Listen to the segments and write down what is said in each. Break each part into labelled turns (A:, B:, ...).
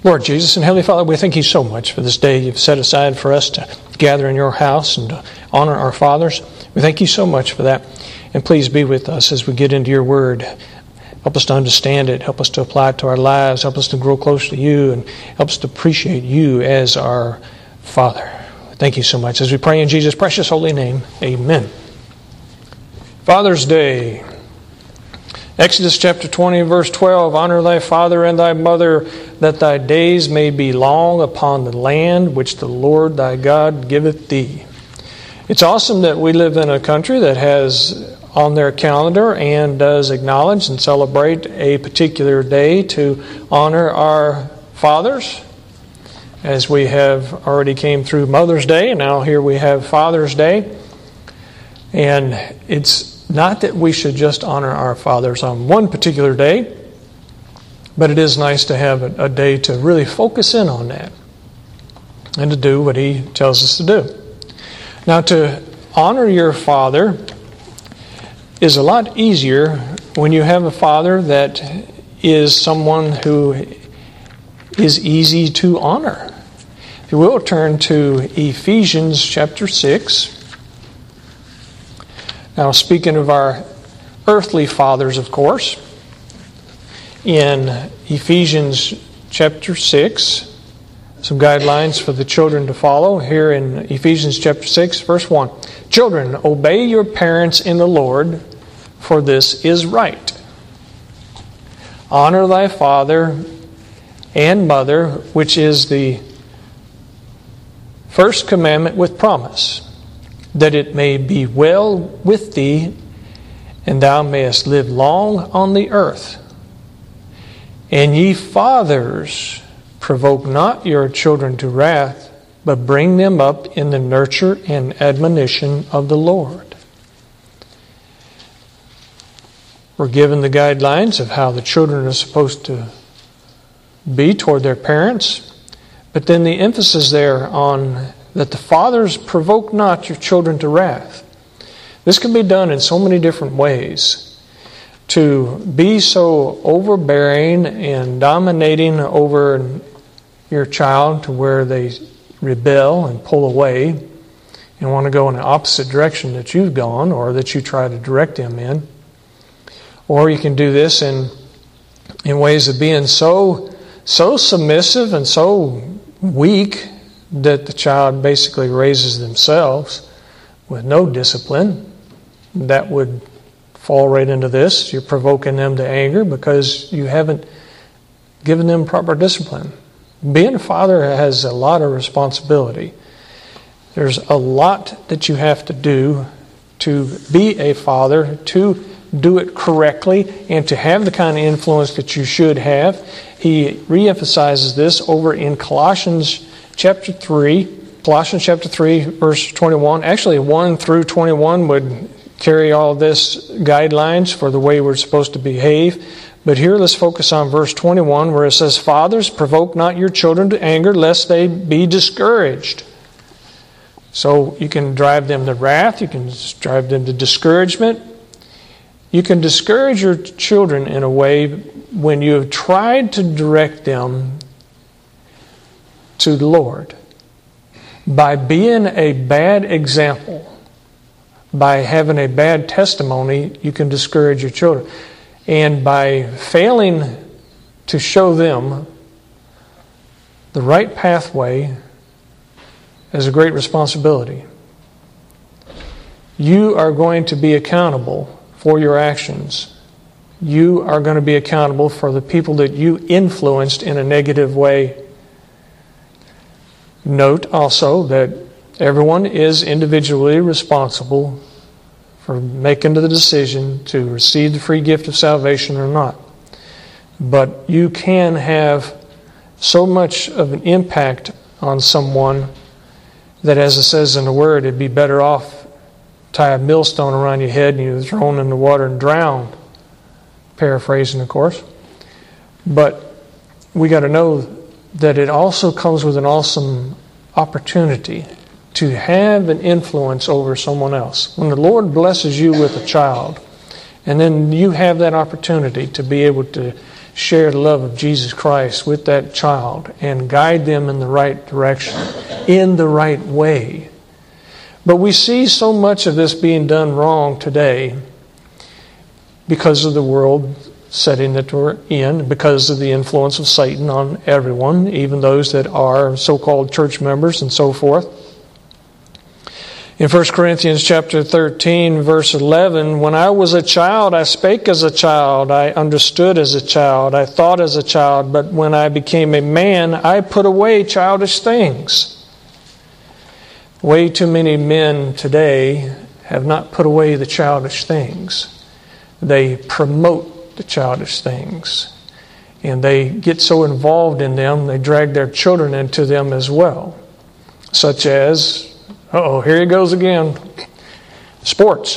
A: Lord Jesus and Heavenly Father, we thank you so much for this day you've set aside for us to gather in your house and to honor our fathers. We thank you so much for that. And please be with us as we get into your word. Help us to understand it. Help us to apply it to our lives. Help us to grow close to you and help us to appreciate you as our Father. Thank you so much. As we pray in Jesus' precious holy name, amen. Father's Day. Exodus chapter 20, verse 12, Honor thy father and thy mother, that thy days may be long upon the land which the Lord thy God giveth thee. It's awesome that we live in a country that has on their calendar and does acknowledge and celebrate a particular day to honor our fathers. As we have already came through Mother's Day, and now here we have Father's Day. And it's not that we should just honor our fathers on one particular day, but it is nice to have a day to really focus in on that and to do what He tells us to do. Now, to honor your father is a lot easier when you have a father that is someone who is easy to honor. If you will, turn to Ephesians chapter 6. Now, speaking of our earthly fathers, of course, in Ephesians chapter 6, some guidelines for the children to follow. Here in Ephesians chapter 6, verse 1. Children, obey your parents in the Lord, for this is right. Honor thy father and mother, which is the first commandment with promise, that it may be well with thee, and thou mayest live long on the earth. And ye fathers, provoke not your children to wrath, but bring them up in the nurture and admonition of the Lord. We're given the guidelines of how the children are supposed to be toward their parents, but then the emphasis there on that the fathers provoke not your children to wrath. This can be done in so many different ways. To be so overbearing and dominating over your child to where they rebel and pull away and want to go in the opposite direction that you've gone or that you try to direct them in. Or you can do this in ways of being so submissive and so weak that the child basically raises themselves with no discipline. That would fall right into this. You're provoking them to anger because you haven't given them proper discipline. Being a father has a lot of responsibility. There's a lot that you have to do to be a father, to do it correctly, and to have the kind of influence that you should have. He reemphasizes this over in Colossians chapter 3. Colossians chapter 3, verse 21. Actually, 1 through 21 would carry all this guidelines for the way we're supposed to behave. But here let's focus on verse 21 where it says, Fathers, provoke not your children to anger, lest they be discouraged. So you can drive them to wrath. You can drive them to discouragement. You can discourage your children in a way when you have tried to direct them to the Lord. By being a bad example, by having a bad testimony, you can discourage your children. And by failing to show them the right pathway is a great responsibility. You are going to be accountable for your actions. You are going to be accountable for the people that you influenced in a negative way. Note also that everyone is individually responsible for making the decision to receive the free gift of salvation or not. But you can have so much of an impact on someone that, as it says in the Word, it'd be better off tie a millstone around your head and you're thrown in the water and drowned. Paraphrasing, of course. But we got to know that it also comes with an awesome opportunity to have an influence over someone else. When the Lord blesses you with a child, and then you have that opportunity to be able to share the love of Jesus Christ with that child and guide them in the right direction, in the right way. But we see so much of this being done wrong today because of the world setting that we're in, because of the influence of Satan on everyone, even those that are so-called church members and so forth. In 1 Corinthians chapter 13, verse 11, when I was a child, I spake as a child, I understood as a child, I thought as a child, but when I became a man, I put away childish things. Way too many men today have not put away the childish things. They promote the childish things. And they get so involved in them, they drag their children into them as well. Such as, here he goes again, sports.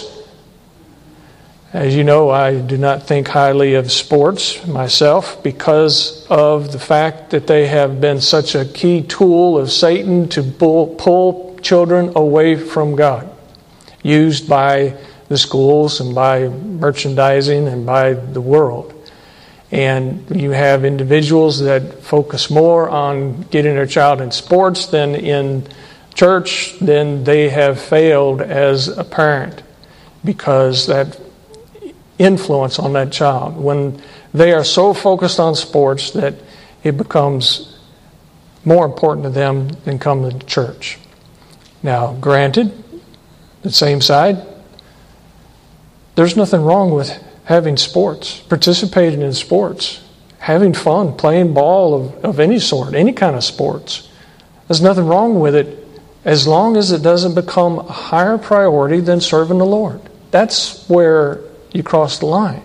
A: As you know, I do not think highly of sports myself because of the fact that they have been such a key tool of Satan to pull children away from God, used by the schools and by merchandising and by the world. And you have individuals that focus more on getting their child in sports than in church, then they have failed as a parent because that influence on that child. When they are so focused on sports that it becomes more important to them than coming to church. Now, granted, the same side, there's nothing wrong with having sports, participating in sports, having fun, playing ball of any sort, any kind of sports. There's nothing wrong with it as long as it doesn't become a higher priority than serving the Lord. That's where you cross the line.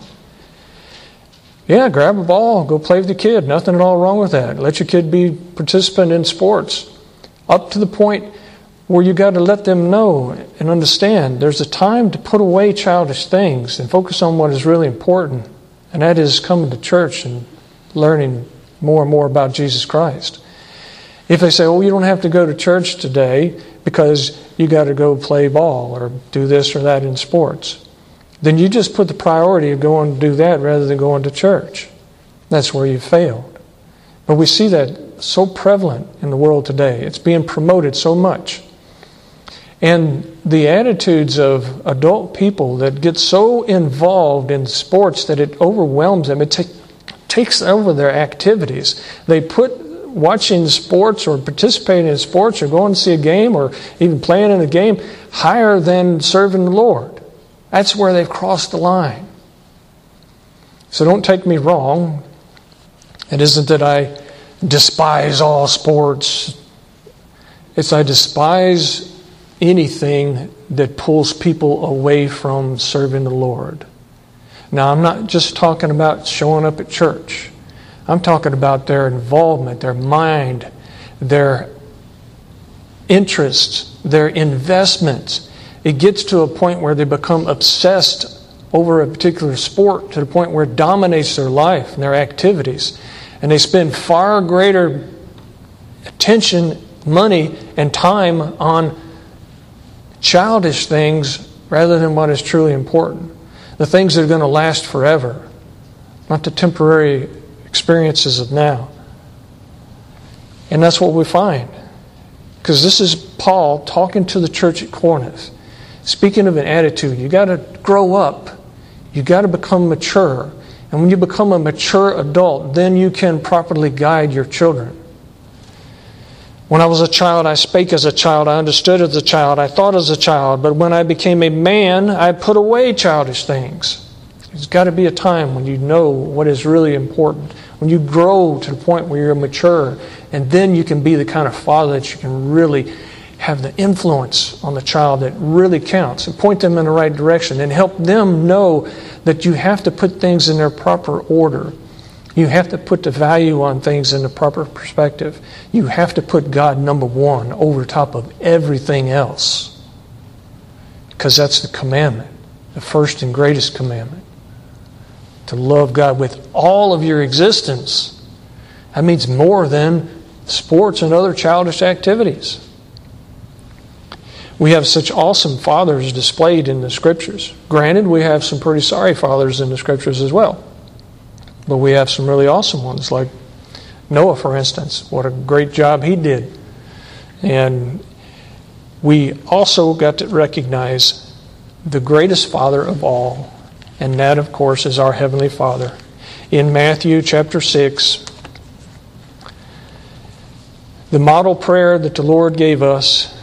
A: Yeah, grab a ball, go play with the kid. Nothing at all wrong with that. Let your kid be participant in sports. Up to the point where you got to let them know and understand there's a time to put away childish things and focus on what is really important. And that is coming to church and learning more and more about Jesus Christ. If they say, you don't have to go to church today because you got to go play ball or do this or that in sports, then you just put the priority of going to do that rather than going to church. That's where you failed. But we see that so prevalent in the world today. It's being promoted so much. And the attitudes of adult people that get so involved in sports that it overwhelms them, it takes over their activities. They put watching sports or participating in sports or going to see a game or even playing in a game higher than serving the Lord. That's where they've crossed the line. So don't take me wrong. It isn't that I despise all sports. It's I despise anything that pulls people away from serving the Lord. Now, I'm not just talking about showing up at church. I'm talking about their involvement, their mind, their interests, their investments. It gets to a point where they become obsessed over a particular sport to the point where it dominates their life and their activities. And they spend far greater attention, money, and time on childish things rather than what is truly important. The things that are going to last forever, not the temporary experiences of now. And that's what we find. Because this is Paul talking to the church at Corinth. Speaking of an attitude, you got to grow up. You got to become mature. And when you become a mature adult, then you can properly guide your children. When I was a child, I spake as a child, I understood as a child, I thought as a child. But when I became a man, I put away childish things. There's got to be a time when you know what is really important. When you grow to the point where you're mature, and then you can be the kind of father that you can really have the influence on the child that really counts and point them in the right direction and help them know that you have to put things in their proper order. You have to put the value on things in the proper perspective. You have to put God number one over top of everything else. Because that's the commandment, the first and greatest commandment. To love God with all of your existence. That means more than sports and other childish activities. We have such awesome fathers displayed in the Scriptures. Granted, we have some pretty sorry fathers in the Scriptures as well. But we have some really awesome ones, like Noah, for instance. What a great job he did. And we also got to recognize the greatest Father of all, and that, of course, is our Heavenly Father. In Matthew chapter 6, the model prayer that the Lord gave us,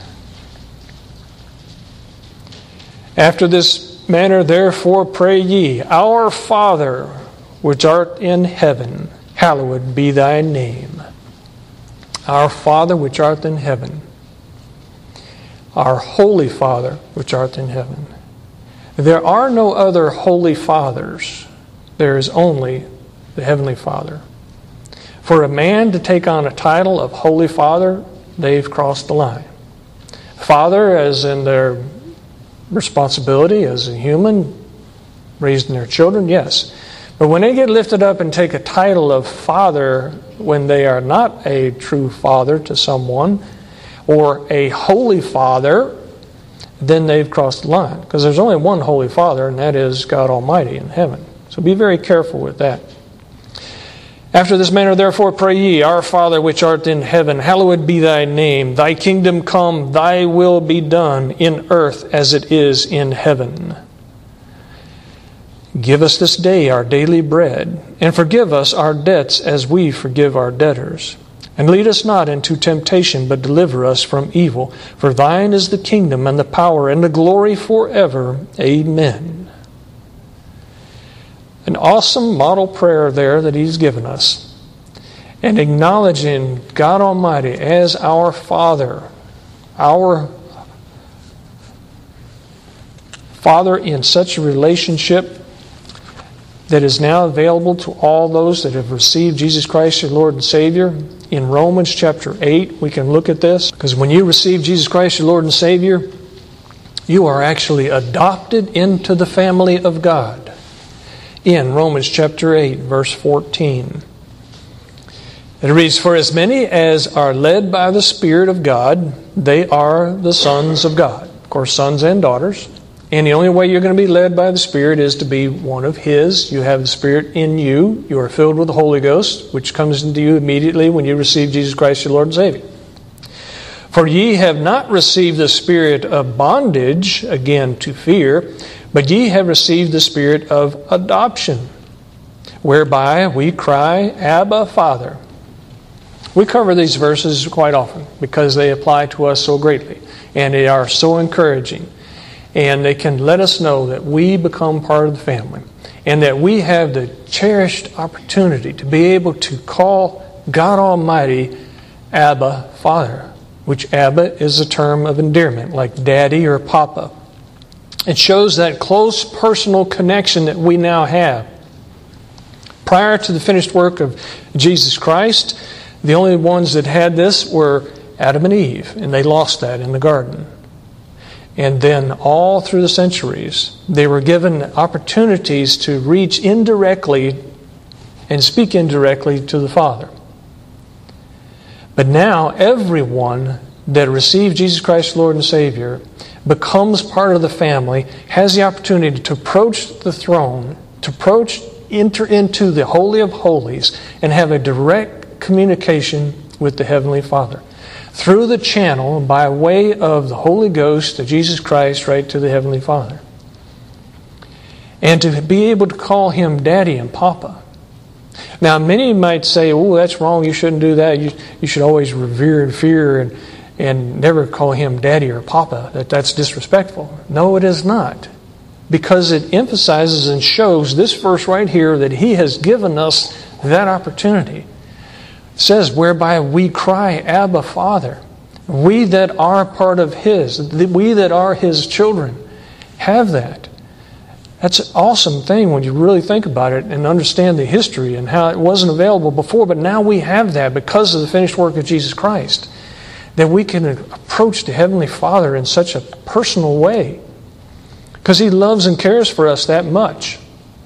A: after this manner, therefore, pray ye, Our Father, which art in heaven, hallowed be thy name. Our Father, which art in heaven. Our Holy Father, which art in heaven. There are no other holy fathers. There is only the Heavenly Father. For a man to take on a title of Holy Father, they've crossed the line. Father, as in their responsibility as a human, raising their children, yes. But when they get lifted up and take a title of Father when they are not a true father to someone, or a Holy Father, then they've crossed the line. Because there's only one Holy Father, and that is God Almighty in heaven. So be very careful with that. After this manner, therefore, pray ye, Our Father which art in heaven, hallowed be thy name. Thy kingdom come, thy will be done in earth as it is in heaven. Give us this day our daily bread, and forgive us our debts as we forgive our debtors. And lead us not into temptation, but deliver us from evil. For thine is the kingdom, and the power, and the glory forever. Amen. An awesome model prayer there that He's given us. And acknowledging God Almighty as our Father. Our Father in such a relationship that is now available to all those that have received Jesus Christ, your Lord and Savior. In Romans chapter 8, we can look at this. Because when you receive Jesus Christ, your Lord and Savior, you are actually adopted into the family of God. In Romans chapter 8, verse 14. It reads, For as many as are led by the Spirit of God, they are the sons of God. Of course, sons and daughters. And the only way you're going to be led by the Spirit is to be one of His. You have the Spirit in you. You are filled with the Holy Ghost, which comes into you immediately when you receive Jesus Christ, your Lord and Savior. For ye have not received the spirit of bondage, again to fear, but ye have received the Spirit of adoption, whereby we cry, Abba, Father. We cover these verses quite often because they apply to us so greatly, and they are so encouraging. And they can let us know that we become part of the family, and that we have the cherished opportunity to be able to call God Almighty Abba, Father, which Abba is a term of endearment, like Daddy or Papa. It shows that close personal connection that we now have. Prior to the finished work of Jesus Christ, the only ones that had this were Adam and Eve, and they lost that in the garden. And then all through the centuries, they were given opportunities to reach indirectly and speak indirectly to the Father. But now everyone that received Jesus Christ, Lord and Savior, becomes part of the family, has the opportunity to approach the throne, to enter into the Holy of Holies, and have a direct communication with the Heavenly Father. Through the channel, by way of the Holy Ghost, of Jesus Christ, right to the Heavenly Father. And to be able to call Him Daddy and Papa. Now, many might say, oh, that's wrong, you shouldn't do that. You should always revere and fear and never call Him Daddy or Papa. That's disrespectful. No, it is not. Because it emphasizes and shows this verse right here that He has given us that opportunity. It says, whereby we cry, Abba, Father. We that are part of His, we that are His children, have that. That's an awesome thing when you really think about it and understand the history and how it wasn't available before, but now we have that because of the finished work of Jesus Christ. That we can approach the Heavenly Father in such a personal way. Because He loves and cares for us that much.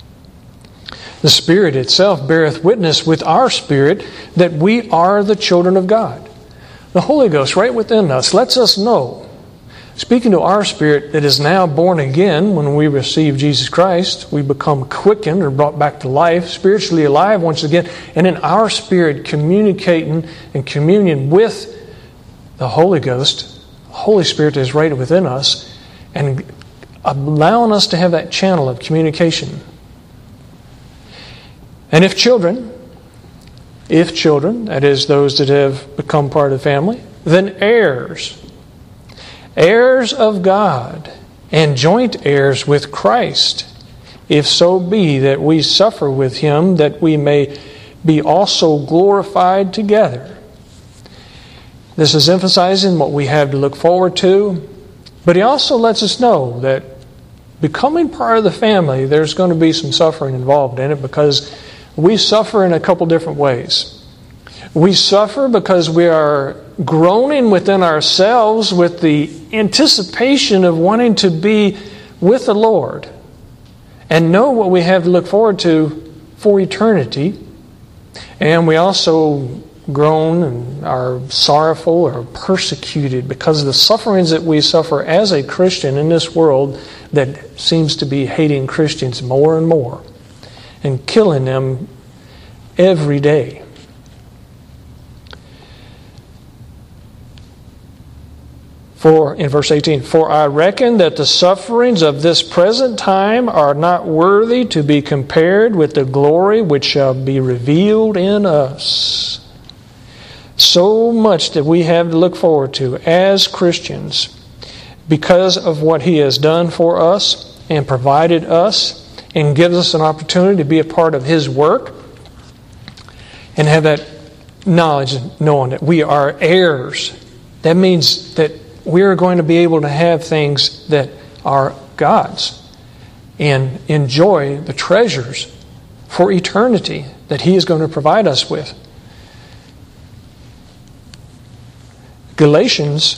A: The Spirit itself beareth witness with our spirit that we are the children of God. The Holy Ghost right within us lets us know speaking to our spirit that is now born again when we receive Jesus Christ. We become quickened or brought back to life, spiritually alive once again, and in our spirit communicating and communion with the Holy Ghost, the Holy Spirit is right within us, and allowing us to have that channel of communication. And if children, that is those that have become part of the family, then heirs of God, and joint heirs with Christ, if so be that we suffer with Him, that we may be also glorified together. This is emphasizing what we have to look forward to, but He also lets us know that becoming part of the family, there's going to be some suffering involved in it, because we suffer in a couple different ways. We suffer because we are groaning within ourselves with the anticipation of wanting to be with the Lord and know what we have to look forward to for eternity. And we also groan and are sorrowful or persecuted because of the sufferings that we suffer as a Christian in this world that seems to be hating Christians more and more and killing them every day. In verse 18, "For I reckon that the sufferings of this present time are not worthy to be compared with the glory which shall be revealed in us." So much that we have to look forward to as Christians because of what He has done for us and provided us and gives us an opportunity to be a part of His work and have that knowledge and knowing that we are heirs. That means that we are going to be able to have things that are God's and enjoy the treasures for eternity that He is going to provide us with. Galatians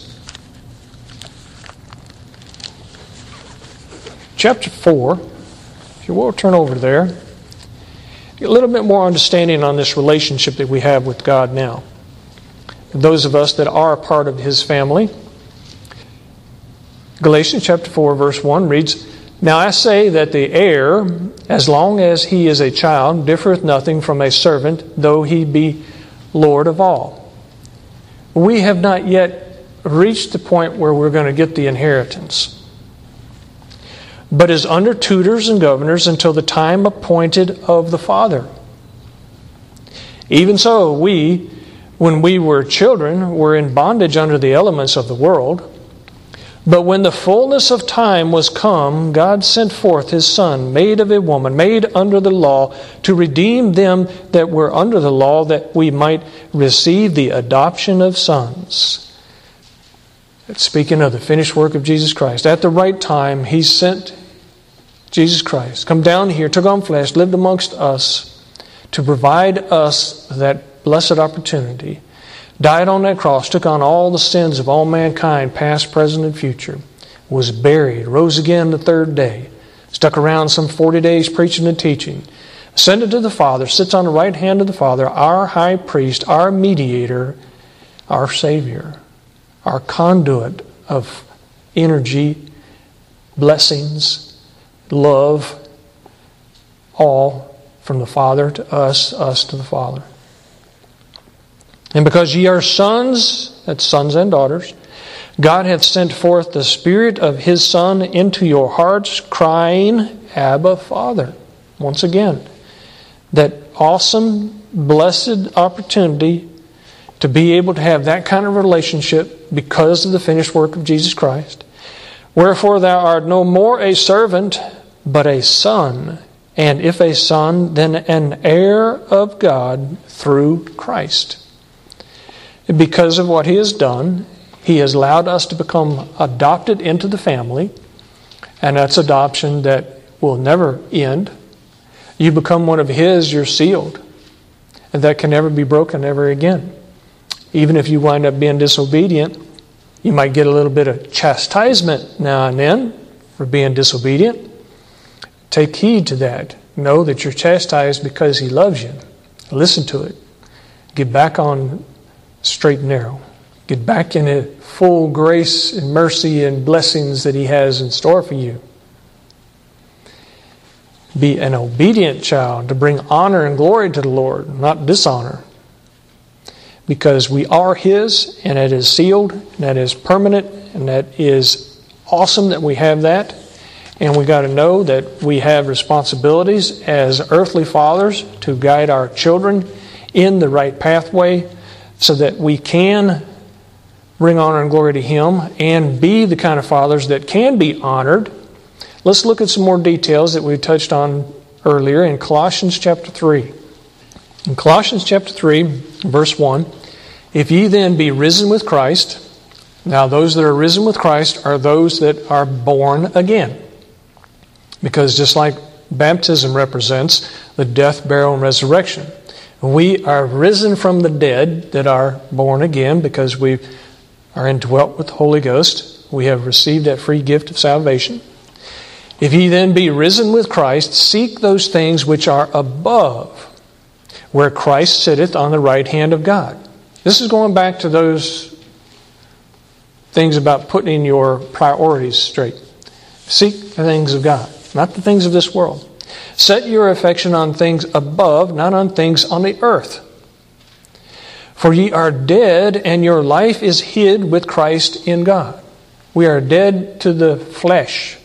A: chapter 4, if you will turn over there, get a little bit more understanding on this relationship that we have with God now. Those of us that are a part of His family. Galatians chapter 4 verse 1 reads, "Now I say that the heir, as long as he is a child, differeth nothing from a servant, though he be Lord of all." We have not yet reached the point where we're going to get the inheritance, but is under tutors and governors until the time appointed of the Father. Even so, we, when we were children, were in bondage under the elements of the world. But when the fullness of time was come, God sent forth His Son, made of a woman, made under the law, to redeem them that were under the law, that we might receive the adoption of sons. Speaking of the finished work of Jesus Christ, at the right time He sent Jesus Christ, come down here, took on flesh, lived amongst us, to provide us that blessed opportunity. Died on that cross, took on all the sins of all mankind, past, present, and future. Was buried, rose again the third day. Stuck around some 40 days preaching and teaching. Ascended to the Father, sits on the right hand of the Father, our high priest, our mediator, our Savior, our conduit of energy, blessings, love, all from the Father to us, us to the Father. And because ye are sons, that's sons and daughters, God hath sent forth the Spirit of His Son into your hearts, crying, Abba, Father. Once again, that awesome, blessed opportunity to be able to have that kind of relationship because of the finished work of Jesus Christ. Wherefore thou art no more a servant, but a son. And if a son, then an heir of God through Christ. Because of what He has done, He has allowed us to become adopted into the family, and that's adoption that will never end. You become one of His, you're sealed, and that can never be broken ever again. Even if you wind up being disobedient, you might get a little bit of chastisement now and then for being disobedient. Take heed to that. Know that you're chastised because He loves you. Listen to it. Get back on straight and narrow. Get back in the full grace and mercy and blessings that He has in store for you. Be an obedient child to bring honor and glory to the Lord, not dishonor. Because we are His, and it is sealed, and that is permanent, and that is awesome that we have that. And we got to know that we have responsibilities as earthly fathers to guide our children in the right pathway so that we can bring honor and glory to Him and be the kind of fathers that can be honored. Let's look at some more details that we touched on earlier in Colossians chapter 3. In Colossians chapter 3, verse 1, if ye then be risen with Christ, now those that are risen with Christ are those that are born again. Because just like baptism represents the death, burial, and resurrection, we are risen from the dead that are born again because we are indwelt with the Holy Ghost. We have received that free gift of salvation. If ye then be risen with Christ, seek those things which are above, where Christ sitteth on the right hand of God. This is going back to those things about putting your priorities straight. Seek the things of God, not the things of this world. Set your affection on things above, not on things on the earth. For ye are dead, and your life is hid with Christ in God. We are dead to the flesh.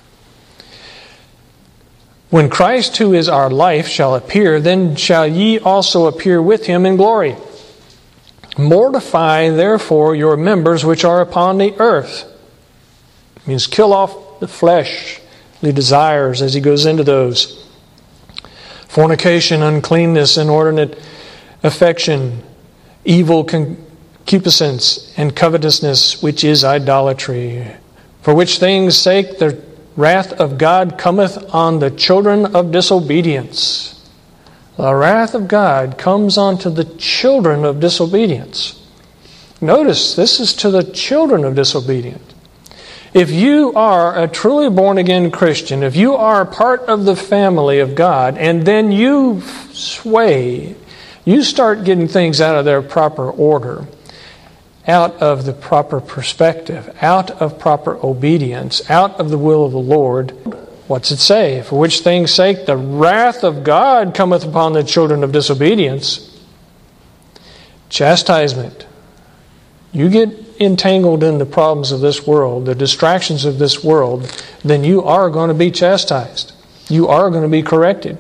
A: When Christ, who is our life, shall appear, then shall ye also appear with Him in glory. Mortify therefore your members which are upon the earth. It means kill off the fleshly desires as he goes into those. Fornication, uncleanness, inordinate affection, evil concupiscence, and covetousness, which is idolatry. For which things' sake the wrath of God cometh on the children of disobedience. The wrath of God comes onto the children of disobedience. Notice, this is to the children of disobedience. If you are a truly born-again Christian, if you are part of the family of God, and then you sway, you start getting things out of their proper order, out of the proper perspective, out of proper obedience, out of the will of the Lord, what's it say? For which things' sake the wrath of God cometh upon the children of disobedience. Chastisement. You get entangled in the problems of this world, the distractions of this world, then you are going to be chastised. You are going to be corrected.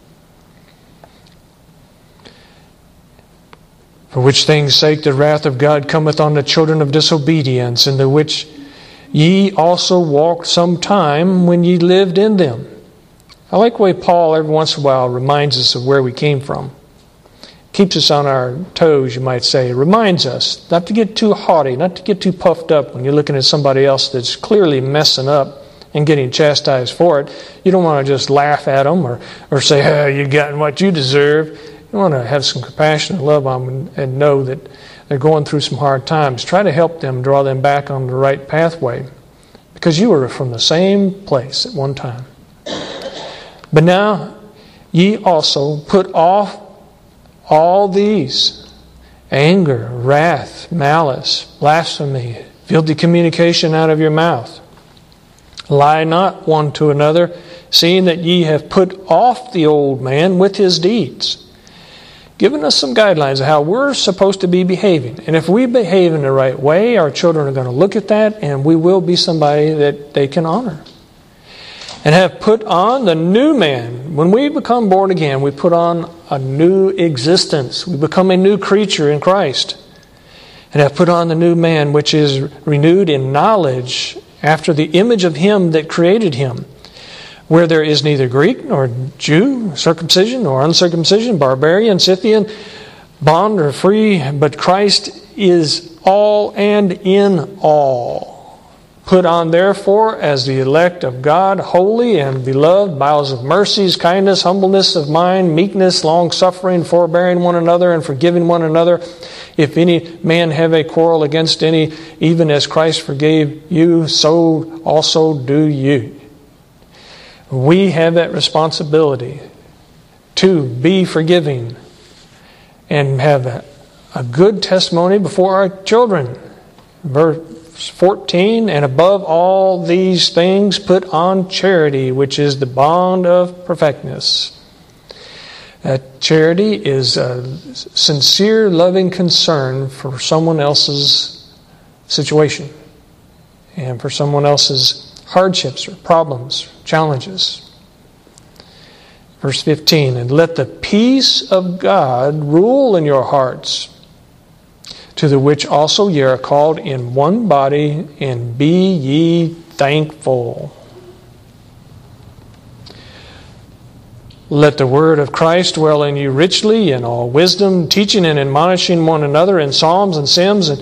A: For which things' sake the wrath of God cometh on the children of disobedience, in the which ye also walked some time when ye lived in them. I like the way Paul every once in a while reminds us of where we came from. Keeps us on our toes, you might say. Reminds us not to get too haughty, not to get too puffed up when you're looking at somebody else that's clearly messing up and getting chastised for it. You don't want to just laugh at them or say, hey, you've gotten what you deserve. You want to have some compassion and love on them and know that they're going through some hard times. Try to help them, draw them back on the right pathway. Because you were from the same place at one time. But now ye also put off all these: anger, wrath, malice, blasphemy, filthy communication out of your mouth. Lie not one to another, seeing that ye have put off the old man with his deeds. Giving us some guidelines of how we're supposed to be behaving. And if we behave in the right way, our children are going to look at that and we will be somebody that they can honor. And have put on the new man. When we become born again, we put on a new existence. We become a new creature in Christ. And have put on the new man, which is renewed in knowledge after the image of Him that created him. Where there is neither Greek nor Jew, circumcision nor uncircumcision, barbarian, Scythian, bond or free, but Christ is all and in all. Put on therefore as the elect of God, holy and beloved, bowels of mercies, kindness, humbleness of mind, meekness, long-suffering, forbearing one another, and forgiving one another. If any man have a quarrel against any, even as Christ forgave you, so also do you. We have that responsibility to be forgiving and have a good testimony before our children. Verse 14, and above all these things put on charity, which is the bond of perfectness. Charity is a sincere, loving concern for someone else's situation and for someone else's hardships or problems, challenges. Verse 15, and let the peace of God rule in your hearts, to the which also ye are called in one body, and be ye thankful. Let the word of Christ dwell in you richly in all wisdom, teaching and admonishing one another in psalms and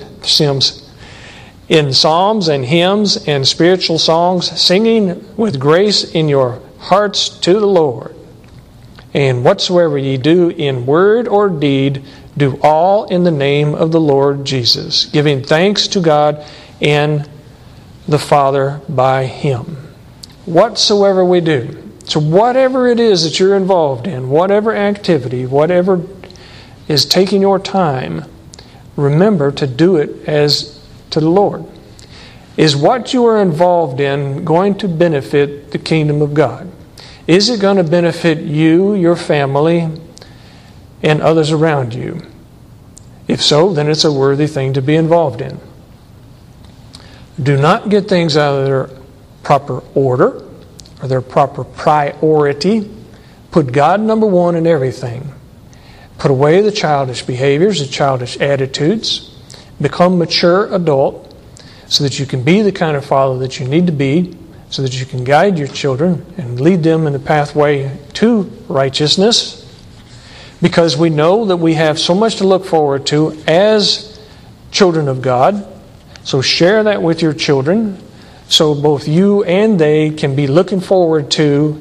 A: hymns and spiritual songs, singing with grace in your hearts to the Lord. And whatsoever ye do in word or deed, do all in the name of the Lord Jesus, giving thanks to God and the Father by Him. Whatsoever we do. So whatever it is that you're involved in, whatever activity, whatever is taking your time, remember to do it as to the Lord. Is what you are involved in going to benefit the kingdom of God? Is it going to benefit you, your family, and others around you? If so, then it's a worthy thing to be involved in. Do not get things out of their proper order or their proper priority. Put God number one in everything. Put away the childish behaviors, the childish attitudes. Become mature adult so that you can be the kind of father that you need to be, so that you can guide your children and lead them in the pathway to righteousness. Because we know that we have so much to look forward to as children of God. So share that with your children, so both you and they can be looking forward to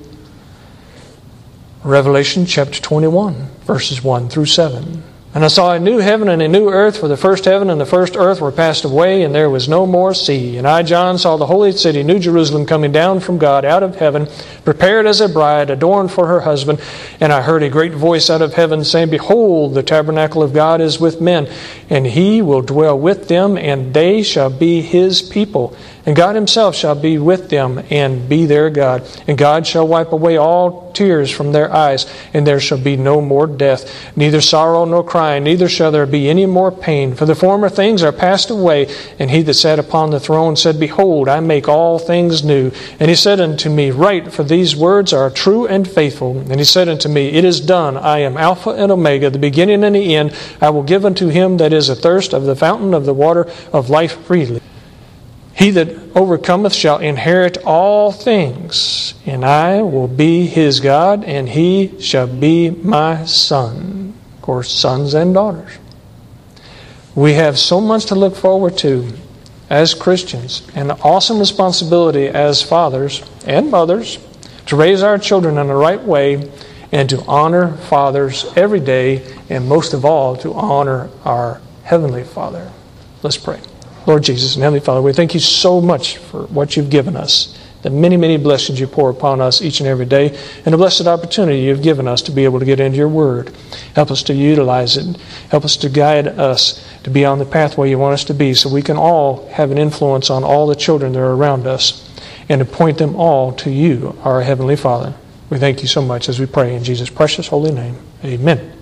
A: Revelation chapter 21, verses 1 through 7. And I saw a new heaven and a new earth, for the first heaven and the first earth were passed away, and there was no more sea. And I, John, saw the holy city, New Jerusalem, coming down from God out of heaven, prepared as a bride, adorned for her husband. And I heard a great voice out of heaven saying, Behold, the tabernacle of God is with men, and He will dwell with them, and they shall be His people. And God Himself shall be with them and be their God. And God shall wipe away all tears from their eyes, and there shall be no more death, neither sorrow nor crying, neither shall there be any more pain. For the former things are passed away. And He that sat upon the throne said, Behold, I make all things new. And He said unto me, Write, for these words are true and faithful. And He said unto me, It is done. I am Alpha and Omega, the beginning and the end. I will give unto him that is athirst of the fountain of the water of life freely. He that overcometh shall inherit all things, and I will be his God, and he shall be my son. Of course, sons and daughters. We have so much to look forward to as Christians, and an awesome responsibility as fathers and mothers to raise our children in the right way and to honor fathers every day, and most of all, to honor our Heavenly Father. Let's pray. Lord Jesus and Heavenly Father, we thank You so much for what You've given us, the many, many blessings You pour upon us each and every day, and the blessed opportunity You've given us to be able to get into Your Word. Help us to utilize it. Help us to guide us to be on the pathway You want us to be, so we can all have an influence on all the children that are around us, and to point them all to You, our Heavenly Father. We thank You so much as we pray in Jesus' precious holy name. Amen.